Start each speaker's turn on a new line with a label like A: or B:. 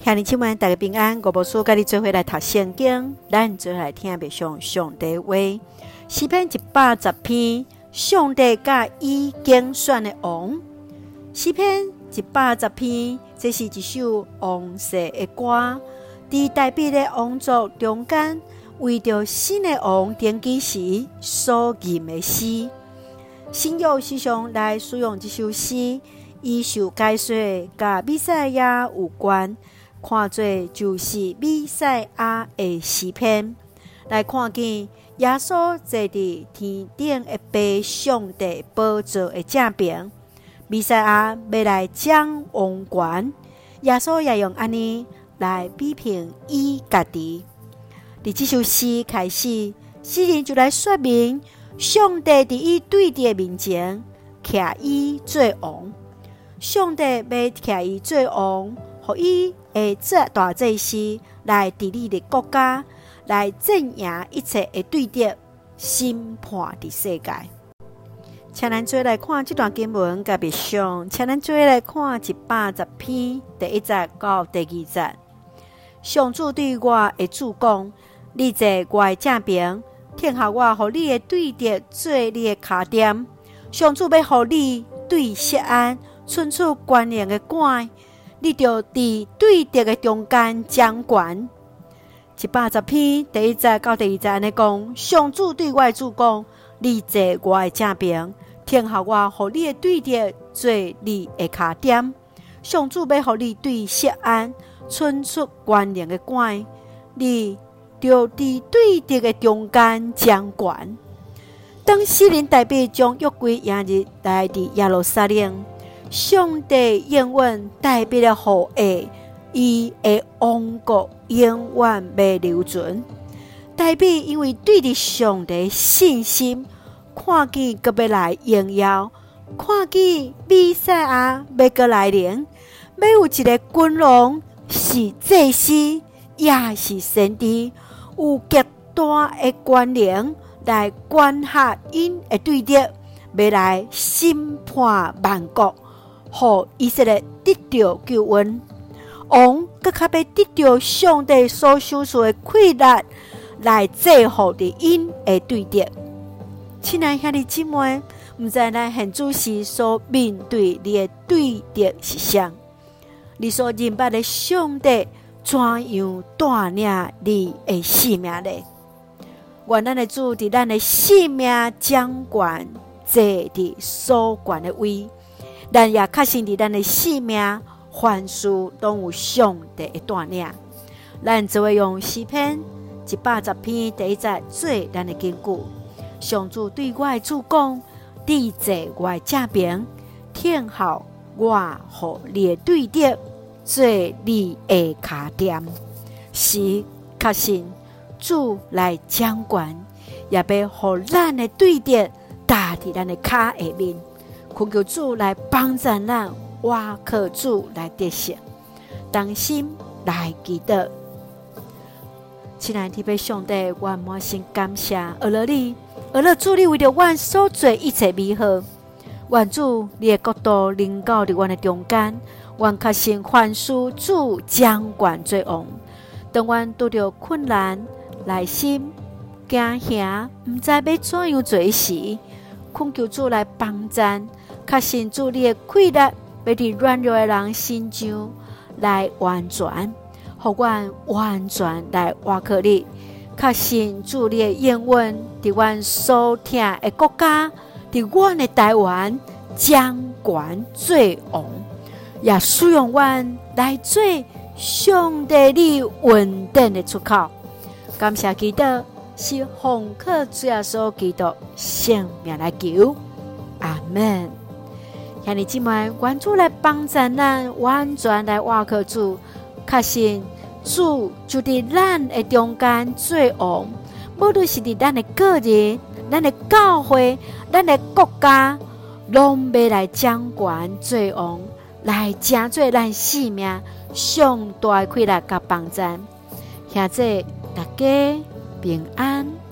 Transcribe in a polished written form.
A: 兄弟姊妹，大家平安。我无书甲你做伙来读圣经，咱做伙来听别上上帝话。诗篇110篇，上帝甲已经选的王。诗篇110篇，这是一首王世的歌，伫代表的王族中间，为着新的王登基时所吟的诗。新约时常来使用这首诗，伊受解说甲弥赛亚有关。看做就是弥赛亚的诗篇，来看见耶稣坐伫天顶的爸上帝宝座的正边，弥赛亚要来掌王权，耶稣也用安尼来比评伊家己。伫这首诗开始，诗人就来说明上帝伫伊对敌的面前徛伊做王，上帝要徛伊做王，予伊会做大祭司来治理的国家，来镇压一切的对敌，审判的世界。请咱做来看这段经文，甲别上，请咱做来看110篇第1节到第2节。上主对我的主讲：你坐我的正边，听候我予你的对敌做你的脚垫。上主要予你对锡安伸出关联的管。你就伫对敌的中间掌权。110篇第1节到第2节安尼讲，上主对我的主讲：你坐我的正边，听候我予你的对敌做你的脚垫。上主要予你对锡安伸出关联的管，你就伫对敌的中间掌权。当诗人代表将约柜迎入来伫耶路撒冷。上帝应允代表了后裔，伊的王国永远未留存。代表因为对伫上帝信心，看见阁要来荣耀，看见弥赛亚要阁来临，要有一个君王是祭司，也是先知，有极大的关联来管辖因的对敌，要来审判万国。予以色列得到救恩，王更较要得到上帝所授予的权力，来制服伫因的对敌。亲爱兄弟姊妹，毋知咱现主时所面对你的对敌是啥？你所认捌的上帝怎样带领你的性命呢？愿咱的主伫咱的性命掌权，坐伫所权的位。咱也确信伫咱的性命，凡事拢有上帝的带领。咱就会用诗篇110篇第1节做咱的根据。上主对我的主讲：你坐我的正边，听候我予你的对敌做你的脚垫。是确信主来掌权，也要予咱的对敌踏伫咱的脚下面。恳求主来帮助咱，我靠主来得胜，当心来祈祷。亲爱的天父上帝，我满心感谢，阿拉你，阿拉主，你为着阮所做一切美好，愿主你的国度临到伫阮的中间，愿确信凡事主掌权做王。当阮拄着困难、内心惊吓，毋知要怎样做时，恳求主来帮助。确信主你的权力要伫软弱的人身上来完全，互阮完全来倚靠你。确信主你的应允伫阮所听的国家，伫阮的台湾掌权做王，也使用阮来做上帝你稳定的出口。感谢祈祷，是奉靠主耶稣基督圣名来求，阿们。兄弟姊妹，愿主来帮助咱，完全来倚靠主，确信主就伫咱的中间做王，无论是伫咱的个人、咱的教会、咱的国家，拢要来掌权做王，来成做咱性命上大的快乐甲帮助。兄弟大家平安。